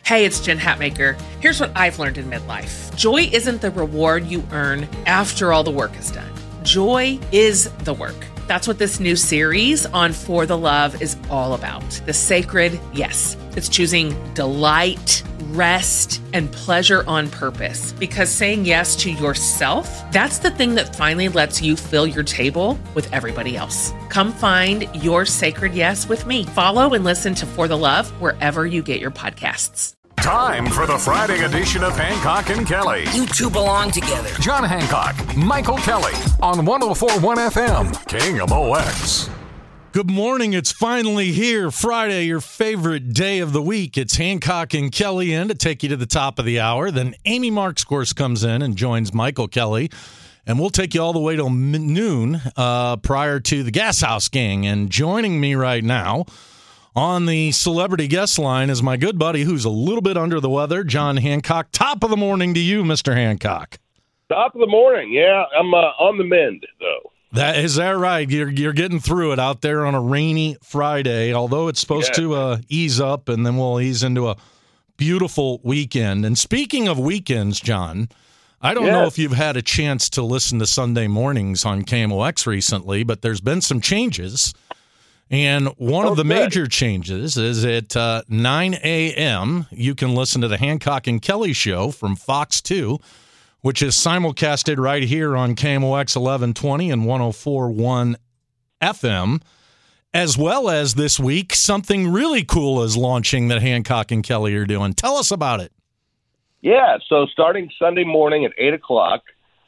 Hey, it's Jen Hatmaker. Here's what I've learned in midlife. Joy isn't the reward you earn after all the work is done. Joy is the work. That's what this new series on For the Love is all about. The sacred yes. It's choosing delight, rest, and pleasure on purpose. Because saying yes to yourself, that's the thing that finally lets you fill your table with everybody else. Come find your sacred yes with me. Follow and listen to For the Love wherever you get your podcasts. Time for the Friday edition of Hancock and Kelly. You two belong together. John Hancock, Michael Kelly on 104.1 FM, KMOX. Good morning. It's finally here. Friday, your favorite day of the week. It's Hancock and Kelly in to take you to the top of the hour. Then Amy Marks, of course, comes in and joins Michael Kelly. And we'll take you all the way till noon prior to the Gas House Gang. And joining me right now on the celebrity guest line is my good buddy who's a little bit under the weather, John Hancock. Top of the morning to you, Mr. Hancock. Top of the morning, yeah. I'm on the mend, though. Is that right? You're getting through it out there on a rainy Friday, although it's supposed to ease up, and then we'll ease into a beautiful weekend. And speaking of weekends, John, I don't know if you've had a chance to listen to Sunday mornings on KMOX recently, but there's been some changes. And one of the major changes is at 9 a.m., you can listen to the Hancock and Kelly Show from Fox 2, which is simulcasted right here on KMOX 1120 and 104.1 FM, as well as this week, something really cool is launching that Hancock and Kelly are doing. Tell us about it. Yeah, so starting Sunday morning at 8 o'clock,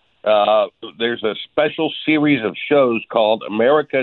there's a special series of shows called America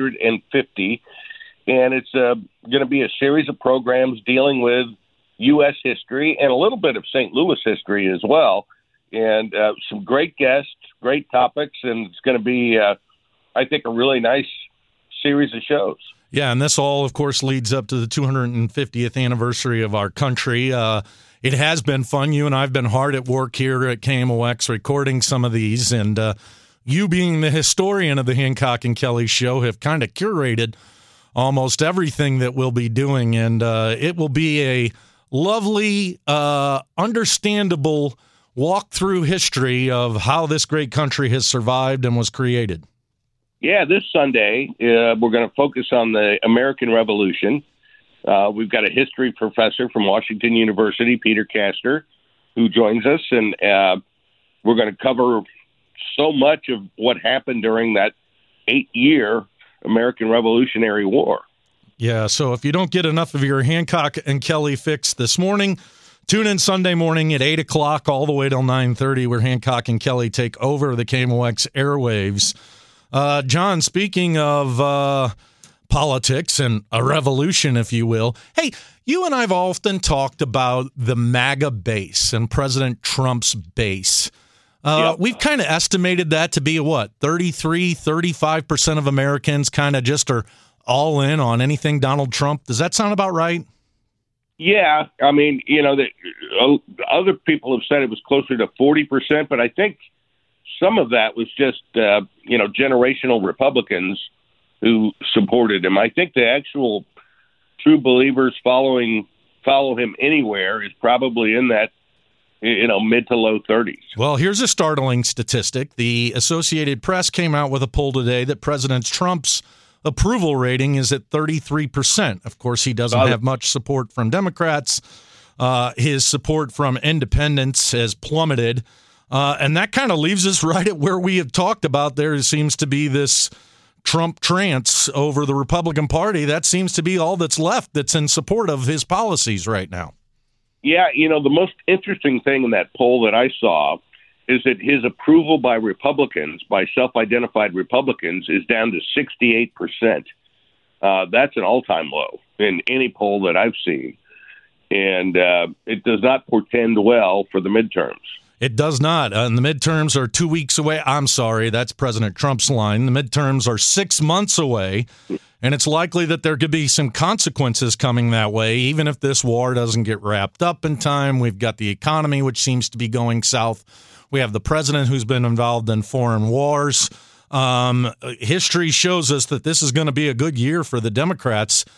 250, and it's going to be a series of programs dealing with U.S. history and a little bit of St. Louis history as well, and some great guests, great topics, and it's going to be, I think, a really nice series of shows. Yeah, and this all, of course, leads up to the 250th anniversary of our country. It has been fun. You and I have been hard at work here at KMOX recording some of these, and you being the historian of the Hancock and Kelly Show have kind of curated almost everything that we'll be doing, and it will be a lovely, understandable walk through history of how this great country has survived and was created. Yeah, this Sunday, we're going to focus on the American Revolution. We've got a history professor from Washington University, Peter Castor, who joins us, and we're going to cover so much of what happened during that 8-year American Revolutionary War. Yeah, so if you don't get enough of your Hancock and Kelly fix this morning, tune in Sunday morning at 8 o'clock all the way till 9:30, where Hancock and Kelly take over the KMOX airwaves. John, speaking of politics and a revolution, if you will. Hey, you and I have often talked about the MAGA base and President Trump's base. We've kind of estimated that to be, 35% of Americans kind of just are all in on anything Donald Trump. Does that sound about right? Yeah. I mean, other people have said it was closer to 40%, but I think some of that was just, generational Republicans who supported him. I think the actual true believers follow him anywhere is probably in that, mid to low 30s. Well, here's a startling statistic. The Associated Press came out with a poll today that President Trump's approval rating is at 33%. Of course, he doesn't have much support from Democrats. His support from independents has plummeted. And that kind of leaves us right at where we have talked about. There seems to be this Trump trance over the Republican Party. That seems to be all that's left that's in support of his policies right now. Yeah, the most interesting thing in that poll that I saw is that his approval by Republicans, by self-identified Republicans, is down to 68%. That's an all-time low in any poll that I've seen. And it does not portend well for the midterms. It does not. And the midterms are 2 weeks away. I'm sorry, that's President Trump's line. The midterms are 6 months away, and it's likely that there could be some consequences coming that way, even if this war doesn't get wrapped up in time. We've got the economy, which seems to be going south. We have the president who's been involved in foreign wars. History shows us that this is going to be a good year for the Democrats.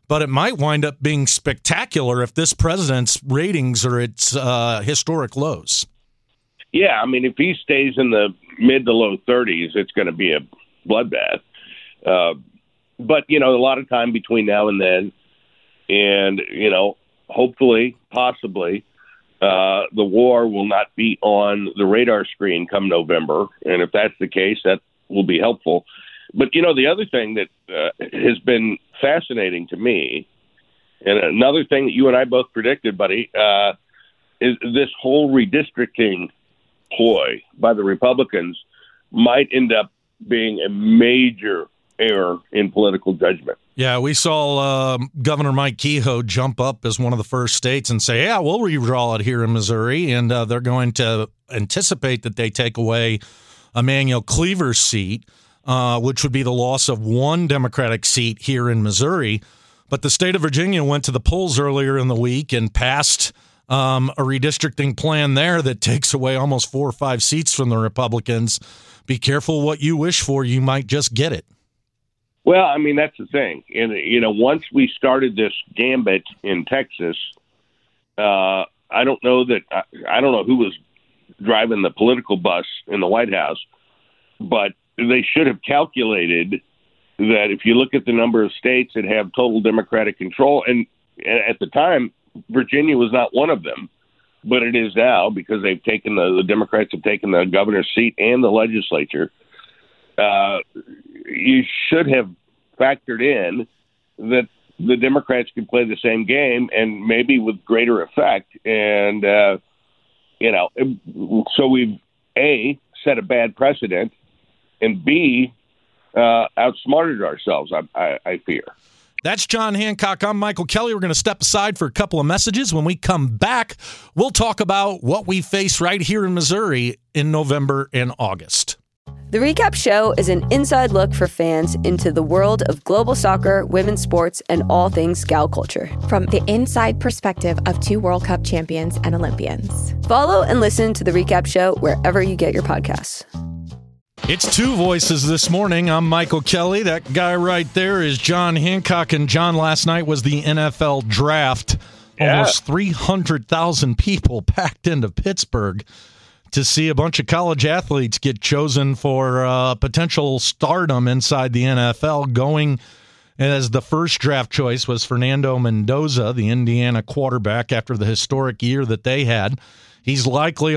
but it might wind up being spectacular if this president's ratings are its historic lows. Yeah, I mean, if he stays in the mid to low 30s, it's going to be a bloodbath. But, a lot of time between now and then, and, hopefully, possibly, the war will not be on the radar screen come November. And if that's the case, that will be helpful. But, the other thing that has been fascinating to me, and another thing that you and I both predicted, buddy, is this whole redistricting ploy by the Republicans might end up being a major error in political judgment. Yeah, we saw Governor Mike Kehoe jump up as one of the first states and say, yeah, we'll redraw it here in Missouri, and they're going to anticipate that they take away Emanuel Cleaver's seat, which would be the loss of one Democratic seat here in Missouri. But the state of Virginia went to the polls earlier in the week and passed a redistricting plan there that takes away almost 4 or 5 seats from the Republicans. Be careful what you wish for. You might just get it. Well, I mean, that's the thing. And, once we started this gambit in Texas, I don't know who was driving the political bus in the White House, but they should have calculated that if you look at the number of states that have total Democratic control, and at the time, Virginia was not one of them, but it is now because they've taken the Democrats have taken the governor's seat and the legislature. You should have factored in that the Democrats can play the same game and maybe with greater effect. And, so we've A, set a bad precedent, and B, outsmarted ourselves, I fear. That's John Hancock. I'm Michael Kelly. We're going to step aside for a couple of messages. When we come back, we'll talk about what we face right here in Missouri in November and August. The Recap Show is an inside look for fans into the world of global soccer, women's sports, and all things gal culture. From the inside perspective of 2 World Cup champions and Olympians. Follow and listen to The Recap Show wherever you get your podcasts. It's 2 voices this morning. I'm Michael Kelly. That guy right there is John Hancock. And John, last night was the NFL draft. Yeah. Almost 300,000 people packed into Pittsburgh to see a bunch of college athletes get chosen for potential stardom inside the NFL. Going as the first draft choice was Fernando Mendoza, the Indiana quarterback, after the historic year that they had. He's likely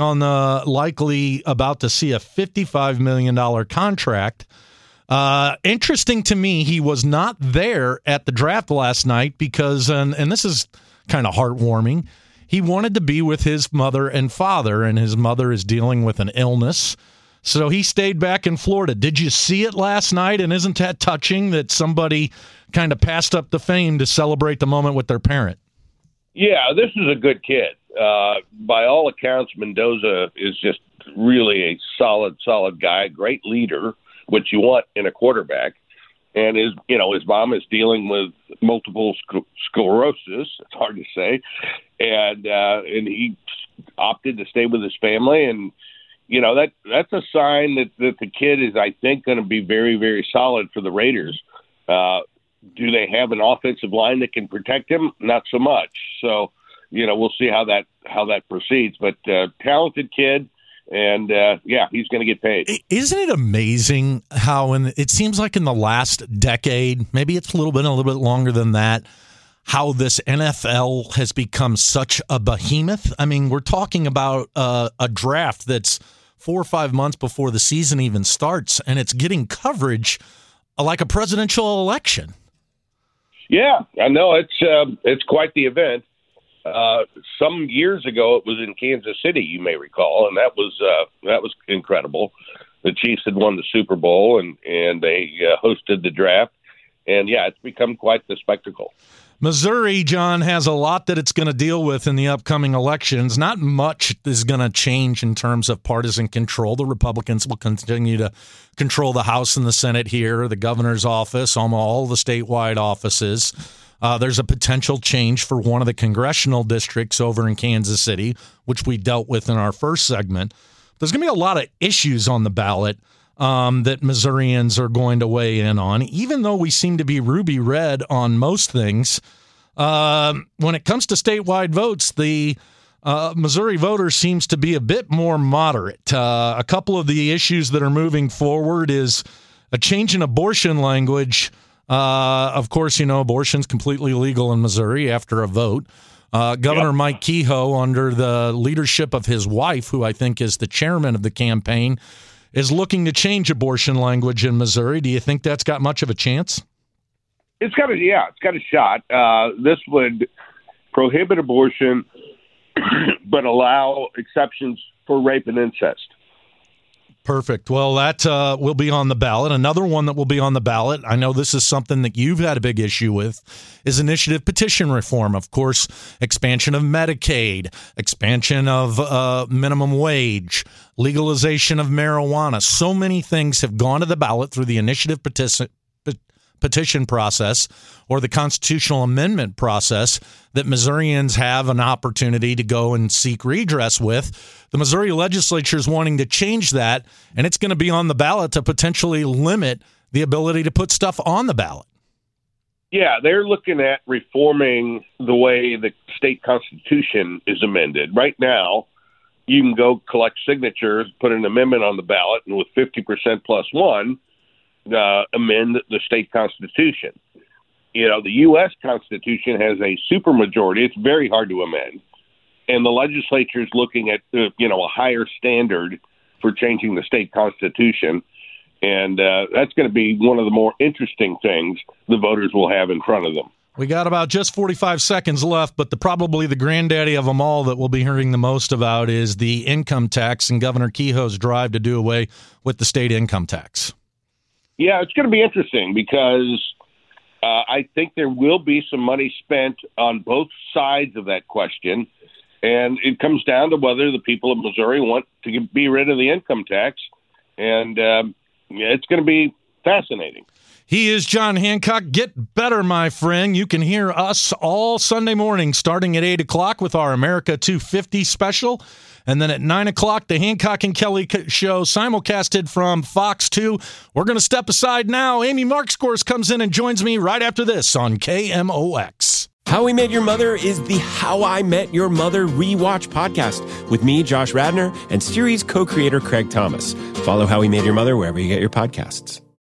about to see a $55 million contract. Interesting to me, he was not there at the draft last night because, and this is kind of heartwarming, he wanted to be with his mother and father, and his mother is dealing with an illness. So he stayed back in Florida. Did you see it last night? And isn't that touching that somebody kind of passed up the fame to celebrate the moment with their parent? Yeah, this is a good kid. By all accounts, Mendoza is just really a solid guy, great leader, which you want in a quarterback. And his mom is dealing with multiple sclerosis. It's hard to say, and he opted to stay with his family. And that's a sign that the kid is, I think, going to be very, very solid for the Raiders. Do they have an offensive line that can protect him? Not so much. So, we'll see how that proceeds. But talented kid, and he's going to get paid. Isn't it amazing how it seems like in the last decade, maybe it's a little bit longer than that, how this NFL has become such a behemoth? I mean, we're talking about a draft that's 4 or 5 months before the season even starts, and it's getting coverage like a presidential election. Yeah, I know it's quite the event. Some years ago, it was in Kansas City, you may recall, and that was incredible. The Chiefs had won the Super Bowl, and they hosted the draft, and it's become quite the spectacle. Missouri, John, has a lot that it's going to deal with in the upcoming elections. Not much is going to change in terms of partisan control. The Republicans will continue to control the House and the Senate here, the governor's office, all the statewide offices. There's a potential change for one of the congressional districts over in Kansas City, which we dealt with in our first segment. There's going to be a lot of issues on the ballot that Missourians are going to weigh in on, even though we seem to be ruby red on most things. When it comes to statewide votes, the Missouri voter seems to be a bit more moderate. A couple of the issues that are moving forward is a change in abortion language. Of course, abortion's completely legal in Missouri after a vote. Governor Mike Kehoe, under the leadership of his wife, who I think is the chairman of the campaign, is looking to change abortion language in Missouri. Do you think that's got much of a chance? It's got a shot. This would prohibit abortion, but allow exceptions for rape and incest. Perfect. Well, that will be on the ballot. Another one that will be on the ballot, I know this is something that you've had a big issue with, is initiative petition reform. Of course, expansion of Medicaid, expansion of minimum wage, legalization of marijuana. So many things have gone to the ballot through the initiative petition process or the constitutional amendment process that Missourians have an opportunity to go and seek redress with. The Missouri legislature is wanting to change that, and it's going to be on the ballot to potentially limit the ability to put stuff on the ballot. Yeah, they're looking at reforming the way the state constitution is amended. Right now, you can go collect signatures, put an amendment on the ballot, and with 50% plus one, amend the state constitution. The U.S. Constitution has a supermajority. It's very hard to amend. And the legislature is looking at, a higher standard for changing the state constitution. And that's going to be one of the more interesting things the voters will have in front of them. We got about just 45 seconds left, but probably the granddaddy of them all that we'll be hearing the most about is the income tax and Governor Kehoe's drive to do away with the state income tax. Yeah, it's going to be interesting because I think there will be some money spent on both sides of that question. And it comes down to whether the people of Missouri want to be rid of the income tax. And it's going to be fascinating. He is John Hancock. Get better, my friend. You can hear us all Sunday morning starting at 8 o'clock with our America 250 special. And then at 9 o'clock, the Hancock and Kelly show simulcasted from Fox 2. We're going to step aside now. Amy Markscourse comes in and joins me right after this on KMOX. How We Met Your Mother is the How I Met Your Mother rewatch podcast with me, Josh Radnor, and series co-creator Craig Thomas. Follow How We Met Your Mother wherever you get your podcasts.